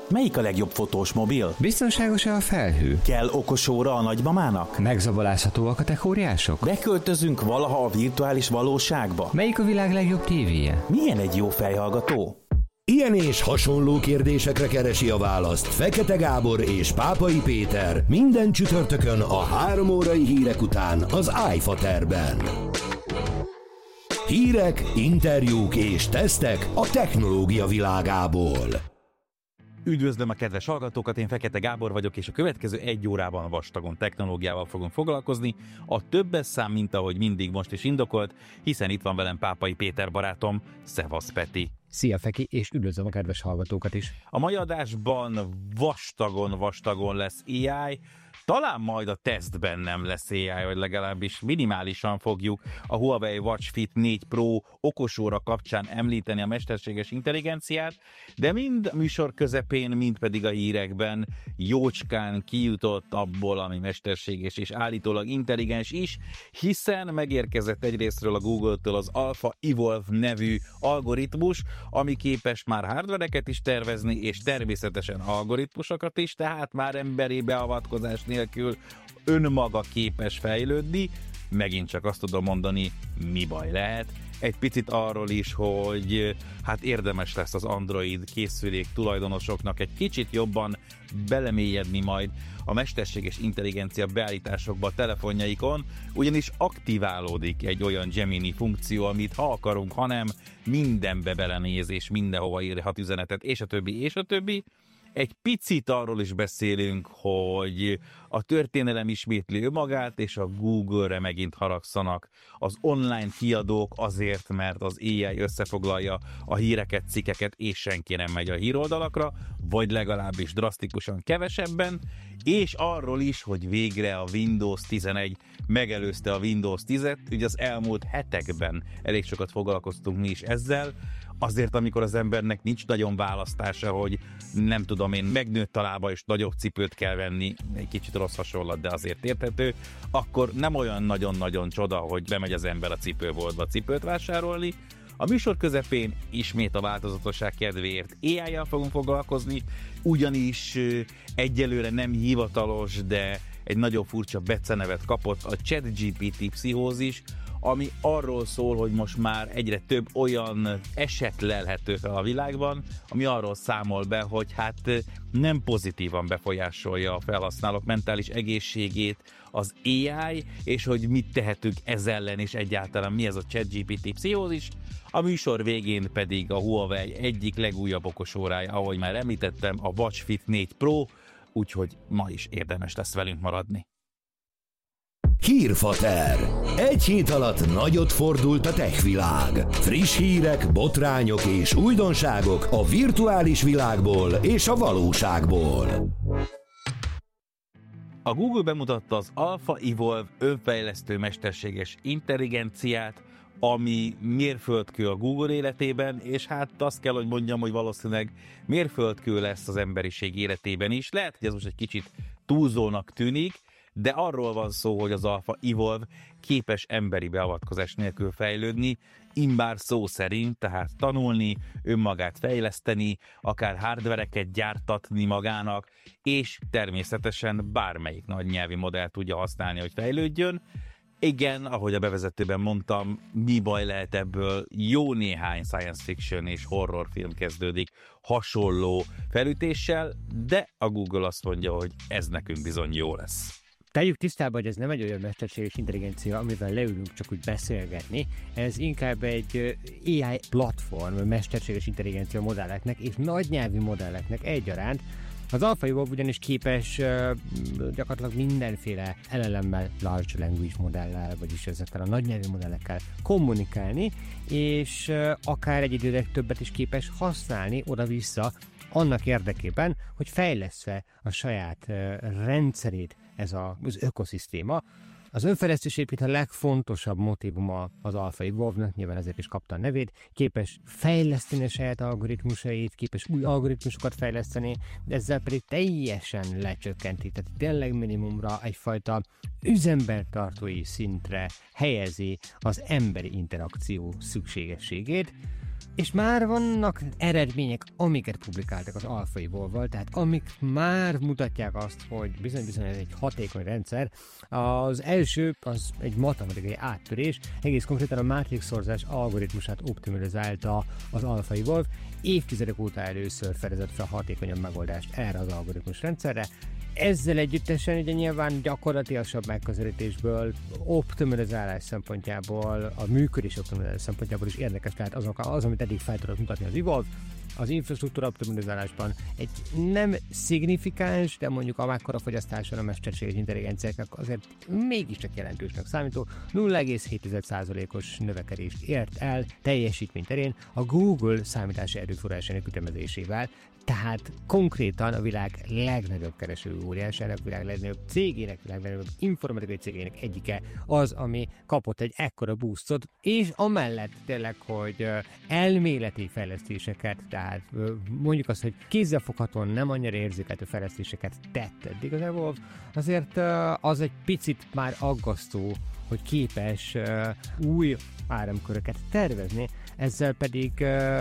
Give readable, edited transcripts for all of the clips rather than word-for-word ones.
Melyik a legjobb fotós mobil? Biztonságos-e a felhő? Kell okos óra a nagymamának? Megzabolázhatóak a techóriások? Beköltözünk valaha a virtuális valóságba? Melyik a világ legjobb tévéje? Milyen egy jó fejhallgató? Ilyen és hasonló kérdésekre keresi a választ Fekete Gábor és Pápai Péter minden csütörtökön a 3 órai hírek után az iFaterben. Hírek, interjúk és tesztek a technológia világából. Üdvözlöm a kedves hallgatókat, én Fekete Gábor vagyok, és a következő 1 órában vastagon technológiával fogunk foglalkozni. A többes szám, mint ahogy mindig most is indokolt, hiszen itt van velem Pápai Péter barátom. Szevasz, Peti! Szia, Feki, és üdvözlöm a kedves hallgatókat is! A mai adásban vastagon lesz AI, talán majd a tesztben nem lesz AI, vagy legalábbis minimálisan fogjuk a Huawei Watch Fit 4 Pro okosóra kapcsán említeni a mesterséges intelligenciát, de mind a műsor közepén, mind pedig a hírekben jócskán kijutott abból, ami mesterséges és állítólag intelligens is, hiszen megérkezett egyrésztről a Google-től az Alpha Evolve nevű algoritmus, ami képes már hardvereket is tervezni, és természetesen algoritmusokat is, tehát már emberi beavatkozás nélkül önmaga képes fejlődni. Megint csak azt tudom mondani, mi baj lehet. Egy picit arról is, hogy hát érdemes lesz az Android készülék tulajdonosoknak egy kicsit jobban belemélyedni majd a mesterséges intelligencia beállításokba a telefonjaikon, ugyanis aktiválódik egy olyan Gemini funkció, amit ha akarunk, hanem mindenbe belenéz, és mindenhova írhat üzenetet, és a többi, és a többi. Egy picit arról is beszélünk, hogy a történelem ismétli önmagát, és a Google-re megint haragszanak az online kiadók azért, mert az AI összefoglalja a híreket, cikkeket, és senki nem megy a híroldalakra, vagy legalábbis drasztikusan kevesebben, és arról is, hogy végre a Windows 11 megelőzte a Windows 10-et, ugye az elmúlt hetekben elég sokat foglalkoztunk mi is ezzel, azért, amikor az embernek nincs nagyon választása, hogy nem tudom én, megnőtt a lába és nagyobb cipőt kell venni, egy kicsit rossz hasonlat, de azért érthető, akkor nem olyan nagyon-nagyon csoda, hogy bemegy az ember a cipőboltba cipőt vásárolni. A műsor közepén ismét a változatosság kedvéért AI-jal fogunk foglalkozni, ugyanis egyelőre nem hivatalos, de egy nagyon furcsa becenevet kapott a ChatGPT pszichózis, ami arról szól, hogy most már egyre több olyan eset lelhető fel a világban, ami arról számol be, hogy hát nem pozitívan befolyásolja a felhasználók mentális egészségét az AI, és hogy mit tehetünk ez ellen, és egyáltalán mi ez a ChatGPT pszichózis. A műsor végén pedig a Huawei egyik legújabb okosórája, ahogy már említettem, a Watch Fit 4 Pro, úgyhogy ma is érdemes lesz velünk maradni. Hírfater. Egy hét alatt nagyot fordult a tech világ. Friss hírek, botrányok és újdonságok a virtuális világból és a valóságból. A Google bemutatta az Alpha Evolve önfejlesztő mesterséges intelligenciát, ami mérföldkő a Google életében, és hát azt kell, hogy mondjam, hogy valószínűleg mérföldkő lesz az emberiség életében is. Lehet, hogy ez most egy kicsit túlzónak tűnik, de arról van szó, hogy az Alpha Evolve képes emberi beavatkozás nélkül fejlődni, immár szó szerint, tehát tanulni, önmagát fejleszteni, akár hardvereket gyártatni magának, és természetesen bármelyik nagy nyelvi modellt tudja használni, hogy fejlődjön. Igen, ahogy a bevezetőben mondtam, mi baj lehet ebből, jó néhány science fiction és horror film kezdődik hasonló felütéssel, de a Google azt mondja, hogy ez nekünk bizony jó lesz. Tegyük tisztába, hogy ez nem egy olyan mesterséges intelligencia, amivel leülünk csak úgy beszélgetni, ez inkább egy AI platform mesterséges intelligencia modelleknek és nagynyelvi modelleknek egyaránt. Az Alpha Evolve ugyanis képes gyakorlatilag mindenféle LLM-mel, Large Language modellel, vagyis ezekkel a nagynyelvi modellekkel kommunikálni, és akár egy időleg többet is képes használni oda-vissza annak érdekében, hogy fejlesztve a saját rendszerét ez az ökoszisztéma. Az önfejlesztés épít a legfontosabb motívuma az Alpha Evolve-nak, nyilván ezért is kapta a nevét, képes fejleszteni a saját algoritmusait, képes új algoritmusokat fejleszteni, de ezzel pedig teljesen lecsökkenti, tehát tényleg minimumra egyfajta üzembertartói szintre helyezi az emberi interakció szükségességét. És már vannak eredmények, amiket publikáltak az Alpha Evolve-val, tehát amik már mutatják azt, hogy bizony ez egy hatékony rendszer. Az első az egy matematikai áttörés, egész konkrétan a mátrixszorzás algoritmusát optimalizálta az Alpha Evolve, évtizedek óta először fedezett fel hatékonyabb megoldást erre az algoritmus rendszerre. Ezzel együttesen ugye nyilván gyakorlatilasabb megközelítésből, optimalizálás szempontjából, a működés optimalizálás szempontjából is érdekes lehet az, amit eddig fel tudott mutatni az Evolve. Az infrastruktúra optimalizálásban egy nem szignifikáns, de mondjuk a mekkora fogyasztáson a mesterséges intelligenciáknak azért mégiscsak jelentősnek számító 0,7%-os növekedést ért el teljesítmény terén a Google számítási erőforrásának ütemezésével, tehát konkrétan a világ legnagyobb kereső óriásának, a világ legnagyobb cégének, a legnagyobb informatikai cégének egyike az, ami kapott egy ekkora boostot, és amellett tényleg, hogy elméleti fejlesztéseket, tehát mondjuk azt, hogy kézzelfoghatóan nem annyira érzékelhető fejlesztéseket tett eddig az Evolve, azért az egy picit már aggasztó, hogy képes új áramköröket tervezni, ezzel pedig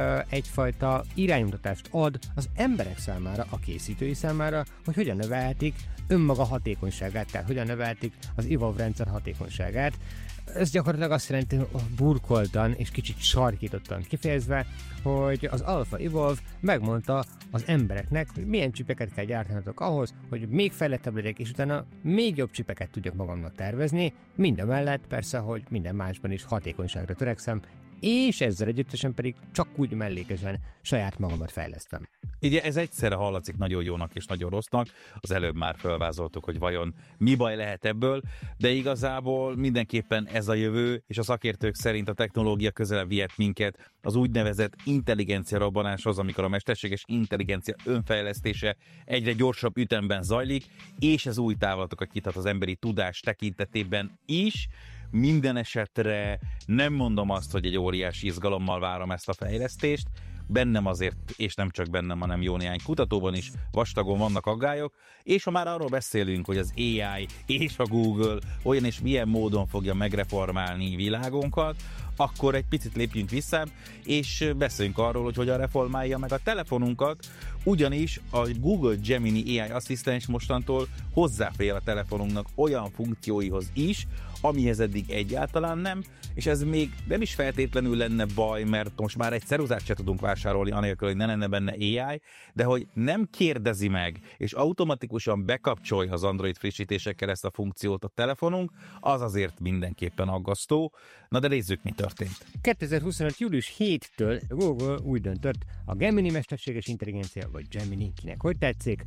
egyfajta iránymutatást ad az emberek számára, a készítői számára, hogy hogyan növelhetik önmaga hatékonyságát, tehát hogyan növelhetik az Evolve rendszer hatékonyságát. Ez gyakorlatilag azt jelenti, burkoltan és kicsit sarkítottan kifejezve, hogy az Alpha Evolve megmondta az embereknek, hogy milyen csipeket kell gyártanatok ahhoz, hogy még fejlettebb legyek, és utána még jobb csipeket tudjak magamnak tervezni, mindemellett persze, hogy minden másban is hatékonyságra törekszem, és ezzel együttesen pedig csak úgy mellékesen saját magamat fejlesztem. Ugye ez egyszerre hallatszik nagyon jónak és nagyon rossznak, az előbb már felvázoltuk, hogy vajon mi baj lehet ebből, de igazából mindenképpen ez a jövő, és a szakértők szerint a technológia közelebb vihet minket az úgynevezett intelligencia robbanáshoz, amikor a mesterséges intelligencia önfejlesztése egyre gyorsabb ütemben zajlik, és ez új távlatokat nyithat az emberi tudás tekintetében is. Minden esetre nem mondom azt, hogy egy óriási izgalommal várom ezt a fejlesztést, bennem azért, és nem csak bennem, hanem jó néhány kutatóban is vastagon vannak aggályok, és ha már arról beszélünk, hogy az AI és a Google olyan és milyen módon fogja megreformálni világunkat, akkor egy picit lépjünk vissza, és beszéljünk arról, hogy hogyan reformálja meg a telefonunkat, ugyanis a Google Gemini AI asszisztens mostantól hozzáfér a telefonunknak olyan funkcióihoz is, amihez eddig egyáltalán nem, és ez még nem is feltétlenül lenne baj, mert most már egy ceruzát se tudunk vásárolni anélkül, hogy ne lenne benne AI, de hogy nem kérdezi meg, és automatikusan bekapcsolja az Android frissítésekkel ezt a funkciót a telefonunk, az azért mindenképpen aggasztó. Na de nézzük, mi történt. 2025. július 7-től Google úgy döntött, a Gemini mesterséges intelligencia, vagy Gemini, kinek hogy tetszik,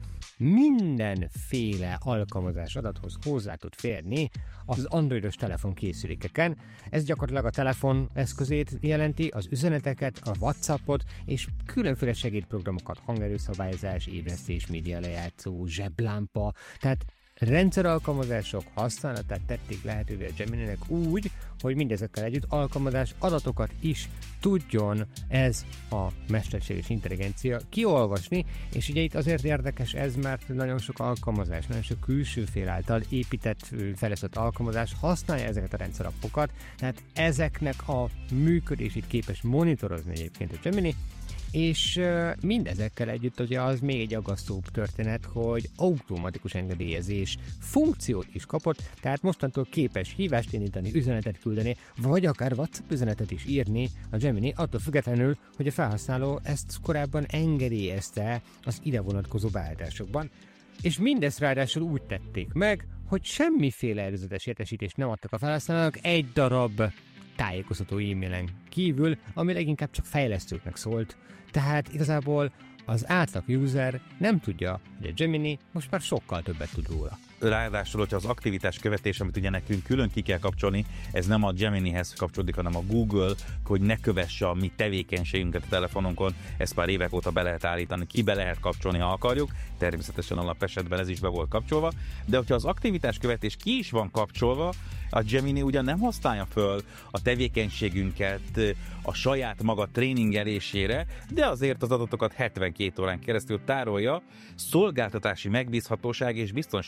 mindenféle alkalmazás adathoz hozzá tud férni az androidos telefonkészülékeken. Ez gyakorlatilag a telefon eszközét jelenti, az üzeneteket, a WhatsAppot és különféle segédprogramokat, hangerőszabályozás, ébresztés, média lejátszó, zseblámpa, tehát rendszeralkalmazások használatát tették lehetővé a Gemininek úgy, hogy mindezekkel együtt alkalmazás adatokat is tudjon ez a mesterséges intelligencia kiolvasni, és ugye itt azért érdekes ez, mert nagyon sok alkalmazás, nagyon sok külső fél által épített, fejlesztett alkalmazás használja ezeket a rendszerappokat, tehát ezeknek a működését képes monitorozni egyébként a Gemini, és mindezekkel együtt ugye az még egy aggasztóbb történet, hogy automatikus engedélyezés funkciót is kapott, tehát mostantól képes hívást indítani, üzenetet küldeni, vagy akár WhatsApp üzenetet is írni a Gemini, attól függetlenül, hogy a felhasználó ezt korábban engedélyezte az ide vonatkozó beállításokban. És mindezt ráadásul úgy tették meg, hogy semmiféle előzetes értesítést nem adtak a felhasználónak egy darab tájékoztató e-mailen kívül, ami leginkább csak fejlesztőknek szólt. Tehát igazából az átlag user nem tudja, hogy a Gemini most már sokkal többet tud róla. Ráadásul, hogyha az aktivitás követés, amit ugye nekünk külön ki kell kapcsolni, ez nem a Geminihez kapcsolódik, hanem a Google, hogy ne kövesse a mi tevékenységünket a telefonunkon, ezt már évek óta be lehet állítani, ki be lehet kapcsolni, ha akarjuk, természetesen alapesetben ez is be volt kapcsolva, de hogyha az aktivitás követés ki is van kapcsolva, a Gemini ugyan nem használja föl a tevékenységünket a saját maga tréningelésére, de azért az adatokat 72 órán keresztül tárolja, szolgáltatási megbízhatóság és biztonsági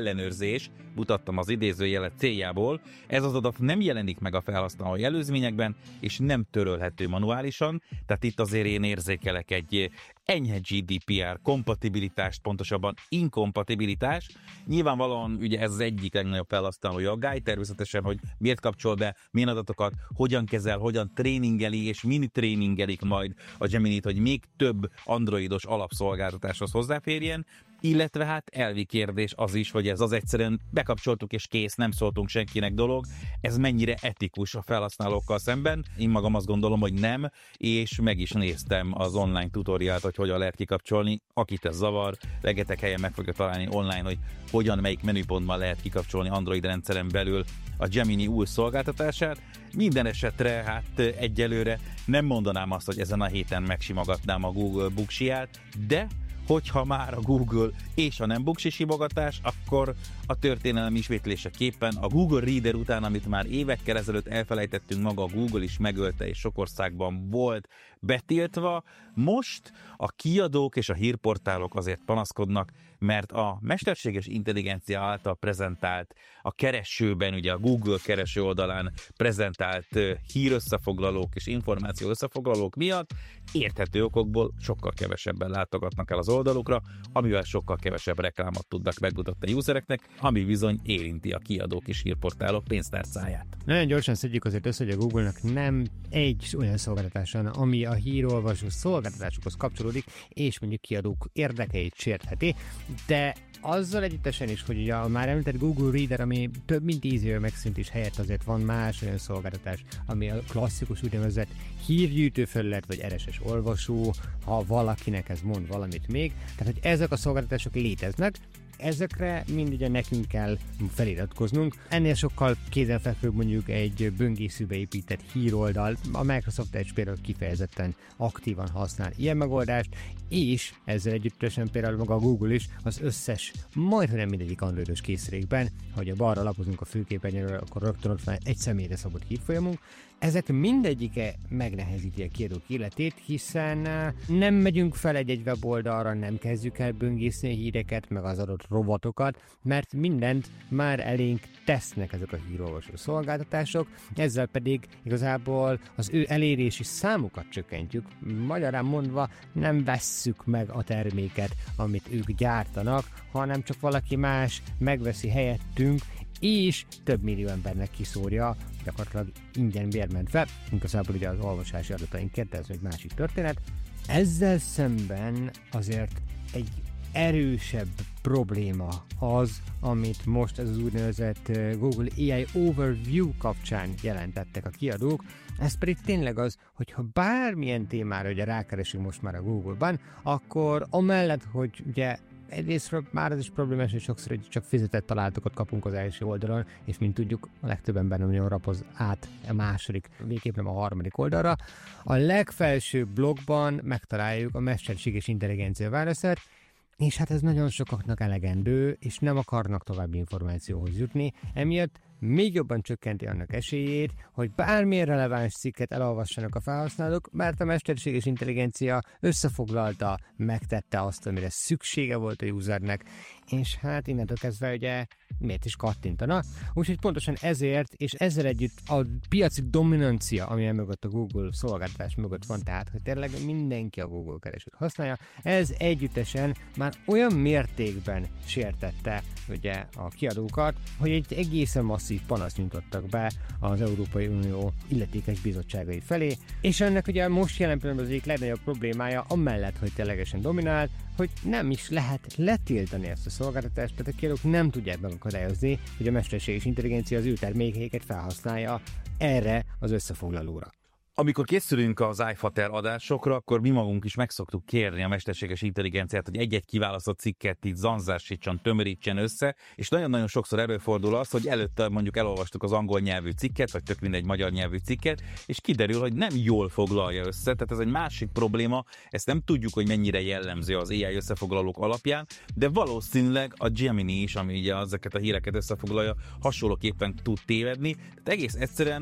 ellenőrzés, mutattam az idézőjelet céljából, ez az adat nem jelenik meg a felhasználói előzményekben, és nem törölhető manuálisan, tehát itt azért én érzékelek egy enyhe GDPR kompatibilitást, pontosabban inkompatibilitás. Nyilvánvalóan ugye ez az egyik legnagyobb felhasználói aggály, természetesen, hogy miért kapcsol be, milyen adatokat, hogyan kezel, hogyan tréningeli és mini tréningelik majd a Gemini-t, hogy még több androidos alapszolgáltatáshoz hozzáférjen, illetve hát elvi kérdés az is, hogy ez az egyszerűen bekapcsoltuk és kész, nem szóltunk senkinek dolog, ez mennyire etikus a felhasználókkal szemben. Én magam azt gondolom, hogy nem, és meg is néztem az online tutoriált, hogy hogyan lehet kikapcsolni. Akit ez zavar, rengeteg helyen meg fogja találni online, hogy hogyan, melyik menüpontban lehet kikapcsolni Android rendszeren belül a Gemini új szolgáltatását. Minden esetre hát egyelőre nem mondanám azt, hogy ezen a héten megsimogatnám a Google buksiját, de hogyha már a Google és a nem buksi simogatás, akkor a történelem ismétléseképpen a Google Reader után, amit már évekkel ezelőtt elfelejtettünk, maga a Google is megölte, és sok országban volt betiltva. Most a kiadók és a hírportálok azért panaszkodnak, mert a mesterséges intelligencia által prezentált, a keresőben, ugye a Google kereső oldalán prezentált hírösszefoglalók és információ összefoglalók miatt érthető okokból sokkal kevesebben látogatnak el az oldalukra, amivel sokkal kevesebb reklámot tudnak megmutatni a usereknek, ami bizony érinti a kiadók és hírportálok pénztárcáját. Nagyon gyorsan szedjük azért össze, hogy a Google-nak nem egy olyan szolgáltatása, ami a hírolvasó szolgáltatásokhoz kapcsolódik, és mondjuk kiadók érdekeit sértheti, de azzal együttesen is, hogy ugye a már említett Google Reader, ami több mint 10 éve megszűnt is, helyett azért van más olyan szolgáltatás, ami a klasszikus úgynevezett hírgyűjtő felület, vagy RSS olvasó, ha valakinek ez mond valamit még. Tehát, hogy ezek a szolgáltatások léteznek, ezekre mind ugye nekünk kell feliratkoznunk. Ennél sokkal kézenfekvőbb mondjuk egy böngészőbe épített híroldal. A Microsoft Edge például kifejezetten aktívan használ ilyen megoldást, és ezzel együttesen például maga a Google is az összes, majdnem nem mindegyik androidos készülékben, hogy a balra lapozunk a főképernyőről, akkor rögtön ott van egy személyre szabott hírfolyamunk. Ezek mindegyike megnehezíti a kiadók életét, hiszen nem megyünk fel egy weboldalra, nem kezdjük el böngészni a híreket, meg az adott rovatokat, mert mindent már elénk tesznek ezek a hírolvasó szolgáltatások, ezzel pedig igazából az ő elérési számukat csökkentjük. Magyarán mondva nem vesszük meg a terméket, amit ők gyártanak, hanem csak valaki más megveszi helyettünk, és több millió embernek kiszórja, gyakorlatilag ingyen bérmentve, igazából ugye az olvasási adatainkért, ez egy másik történet. Ezzel szemben azért egy erősebb probléma az, amit most ez az úgynevezett Google AI Overview kapcsán jelentettek a kiadók. Ez pedig tényleg az, hogyha bármilyen témára ugye rákeresünk most már a Google-ban, akkor amellett, hogy ugye egyrésztről már ez is problémás, hogy sokszor hogy csak fizetett találatokat kapunk az első oldalon, és mint tudjuk, a legtöbb ember nem nagyon rapoz át a második, végképp nem a harmadik oldalra. A legfelső blogban megtaláljuk a mesterséges intelligencia válaszát, és hát ez nagyon sokaknak elegendő, és nem akarnak további információhoz jutni, emiatt még jobban csökkenti annak esélyét, hogy bármilyen releváns cikket elolvassanak a felhasználók, mert a mesterséges intelligencia összefoglalta, megtette azt, amire szüksége volt a usernek, és hát innentől kezdve ugye miért is kattintana. Úgyhogy pontosan ezért, és ezzel együtt a piaci dominancia, ami mögött a Google szolgáltatás mögött van, tehát hogy tényleg mindenki a Google keresőt használja, ez együttesen már olyan mértékben sértette ugye a kiadókat, hogy egy egészen masszív panaszt nyújtottak be az Európai Unió illetékes bizottságai felé, és ennek ugye most jelen pillanatban az egyik legnagyobb problémája, amellett, hogy ténylegesen dominál, hogy nem is lehet letiltani ezt a szolgáltatást, tehát a kiadók nem tudják megakadályozni, hogy a mesterséges intelligencia az ő termékeiket felhasználja erre az összefoglalóra. Amikor készülünk az iFater adásokra, akkor mi magunk is meg szoktuk kérni a mesterséges intelligenciát, hogy egy-egy kiválasztott cikket így zanzásítson, tömörítsen össze, és nagyon-nagyon sokszor előfordul az, hogy előtte mondjuk elolvastuk az angol nyelvű cikket, vagy tök mindegy magyar nyelvű cikket, és kiderül, hogy nem jól foglalja össze, tehát ez egy másik probléma, ezt nem tudjuk, hogy mennyire jellemző az AI összefoglalók alapján, de valószínűleg a Gemini is, ami ugye ezeket a híreket összefoglalja, hasonlóképpen tud tévedni, tehát egész egyszerűen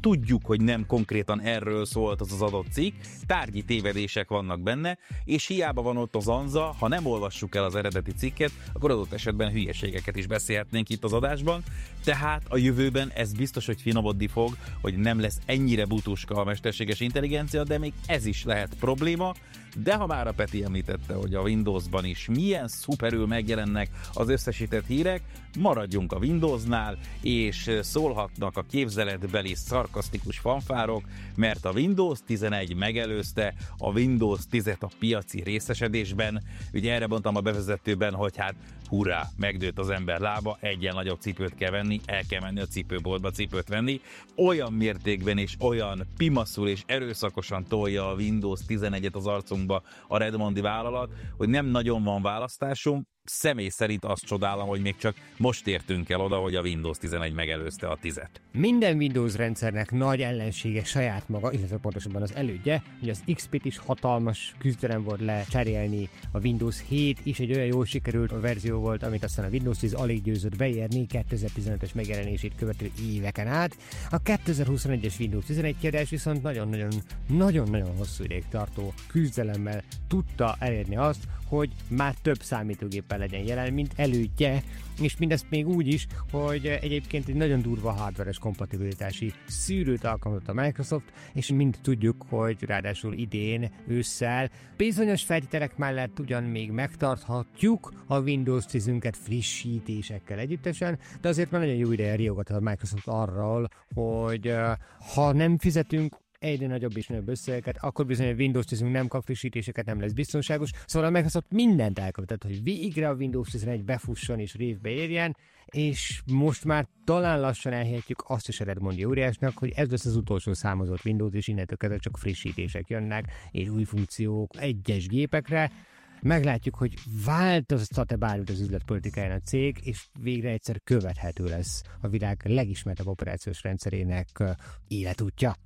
tudjuk, hogy nem konkrétan erről szólt az adott cikk, tárgyi tévedések vannak benne, és hiába van ott az anza, ha nem olvassuk el az eredeti cikket, akkor adott esetben hülyeségeket is beszélhetnénk itt az adásban, tehát a jövőben ez biztos, hogy finomodni fog, hogy nem lesz ennyire butuska a mesterséges intelligencia, de még ez is lehet probléma, de ha már a Peti említette, hogy a Windowsban is milyen szuperül megjelennek az összesített hírek, maradjunk a Windowsnál, és szólhatnak a képzeletbeli szarkasztikus fanfárok, mert a Windows 11 megelőzte a Windows 10-et a piaci részesedésben. Ugye erre mondtam a bevezetőben, hogy hát hurrá, megdőlt az ember lába, egyen nagyobb cipőt kell venni, el kell menni a cipőboltba cipőt venni. Olyan mértékben és olyan pimaszul és erőszakosan tolja a Windows 11-et az arcunkba a Redmondi vállalat, hogy nem nagyon van választásunk. Személy szerint azt csodálom, hogy még csak most értünk el oda, hogy a Windows 11 megelőzte a 10-et. Minden Windows rendszernek nagy ellensége saját maga, illetve pontosabban az elődje, hogy az XP-t is hatalmas küzdelem volt lecserélni, a Windows 7 is egy olyan jól sikerült verzió volt, amit aztán a Windows 10 alig győzött beérni 2015-ös megjelenését követő éveken át. A 2021-es Windows 11 kiadás viszont nagyon-nagyon hosszú ideig tartó küzdelemmel tudta elérni azt, hogy már több számítógéppel legyen jelen, mint elődje, és mindezt még úgy is, hogy egyébként egy nagyon durva hardveres kompatibilitási szűrőt alkalmazott a Microsoft, és mind tudjuk, hogy ráadásul idén, ősszel bizonyos feltételek mellett ugyan még megtarthatjuk a Windows 10-ünket frissítésekkel együttesen, de azért már nagyon jó ideje riogat a Microsoft arról, hogy ha nem fizetünk egyre nagyobb és nagyobb összegeket, akkor bizony a Windows 10-ünk nem kap frissítéseket, nem lesz biztonságos. Szóval a Microsoft mindent elkövetett, hogy végre a Windows 11 befusson és révbe érjen, és most már talán lassan elhihetjük azt is a Redmondi óriásnak, hogy ez lesz az utolsó számozott Windows, és innentől kezdve csak frissítések jönnek, és új funkciók egyes gépekre. Meglátjuk, hogy változtat-e bármit az üzletpolitikáján a cég, és végre egyszer követhető lesz a világ legismertebb operációs rendszerének életútja.